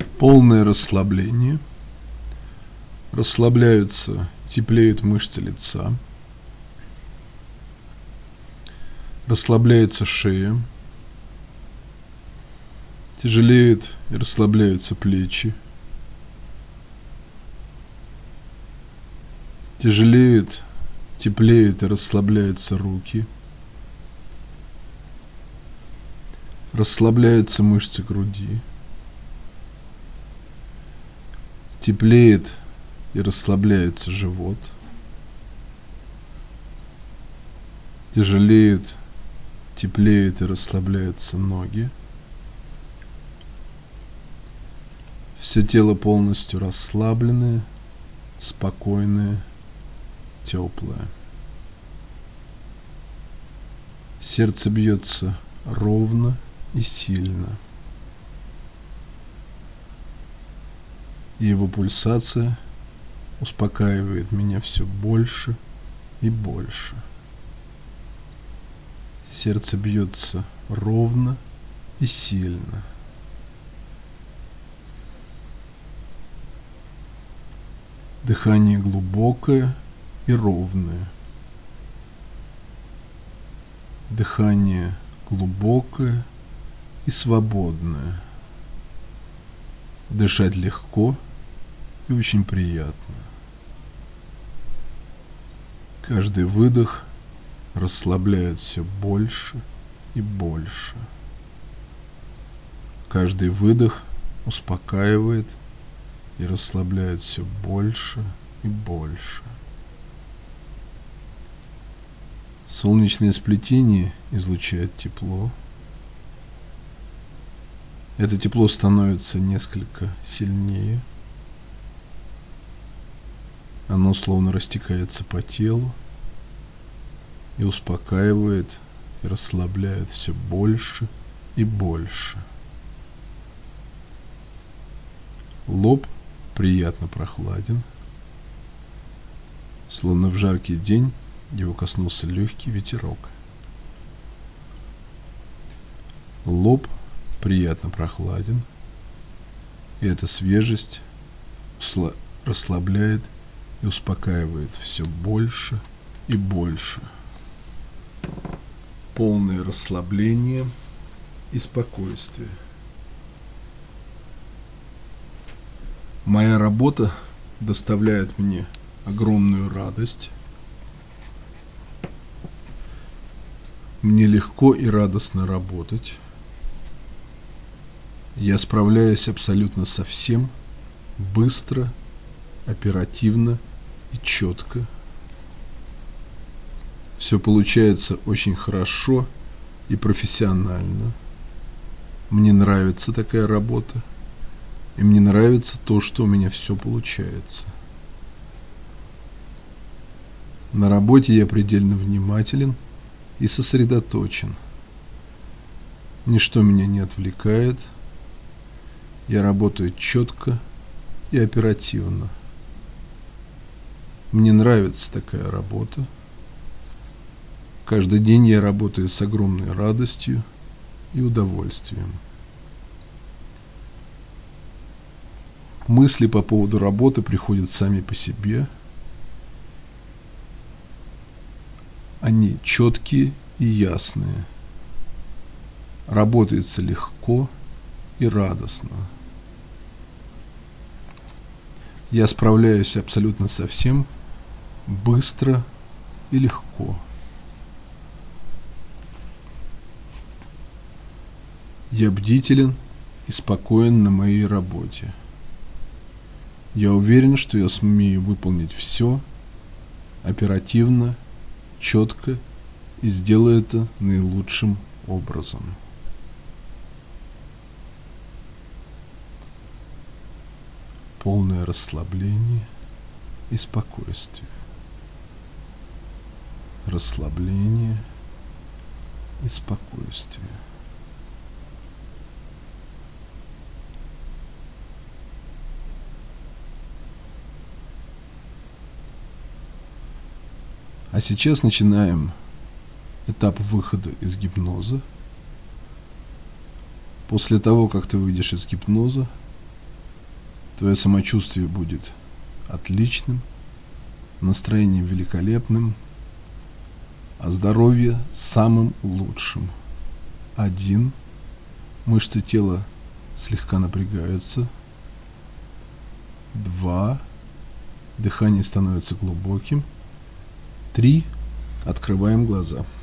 Полное расслабление. Расслабляются, теплеют мышцы лица. Расслабляется шея. Тяжелеют и расслабляются плечи. Тяжелеют, теплеют и расслабляются руки. Расслабляются мышцы груди. Теплеет и расслабляется живот. Тяжелеют, теплеют и расслабляются ноги. Все тело полностью расслабленное, спокойное, теплое. Сердце бьется ровно и сильно. И его пульсация успокаивает меня все больше и больше. Сердце бьется ровно и сильно. Дыхание глубокое и ровное. Дыхание глубокое и свободное. Дышать легко и очень приятно. Каждый выдох расслабляет все больше и больше. Каждый выдох успокаивает и расслабляет все больше и больше. Солнечное сплетение излучает тепло. Это тепло становится несколько сильнее. Оно словно растекается по телу и успокаивает и расслабляет все больше и больше. Лоб приятно прохладен, словно в жаркий день его коснулся легкий ветерок. Лоб приятно прохладен, и эта свежесть расслабляет и успокаивает все больше и больше. Полное расслабление и спокойствие. Моя работа доставляет мне огромную радость. Мне легко и радостно работать. Я справляюсь абсолютно со всем, быстро, оперативно и четко. Все получается очень хорошо и профессионально. Мне нравится такая работа. И мне нравится то, что у меня все получается. На работе я предельно внимателен и сосредоточен. Ничто меня не отвлекает. Я работаю четко и оперативно. Мне нравится такая работа. Каждый день я работаю с огромной радостью и удовольствием. Мысли по поводу работы приходят сами по себе. Они четкие и ясные. Работается легко и радостно. Я справляюсь абсолютно со всем быстро и легко. Я бдителен и спокоен на моей работе. Я уверен, что я сумею выполнить все оперативно, четко и сделаю это наилучшим образом. Полное расслабление и спокойствие. Расслабление и спокойствие. А сейчас начинаем этап выхода из гипноза. После того, как ты выйдешь из гипноза, Твое самочувствие будет отличным, настроение великолепным, а здоровье самым лучшим. 1. Мышцы тела слегка напрягаются. 2. Дыхание становится глубоким. 3. Открываем глаза.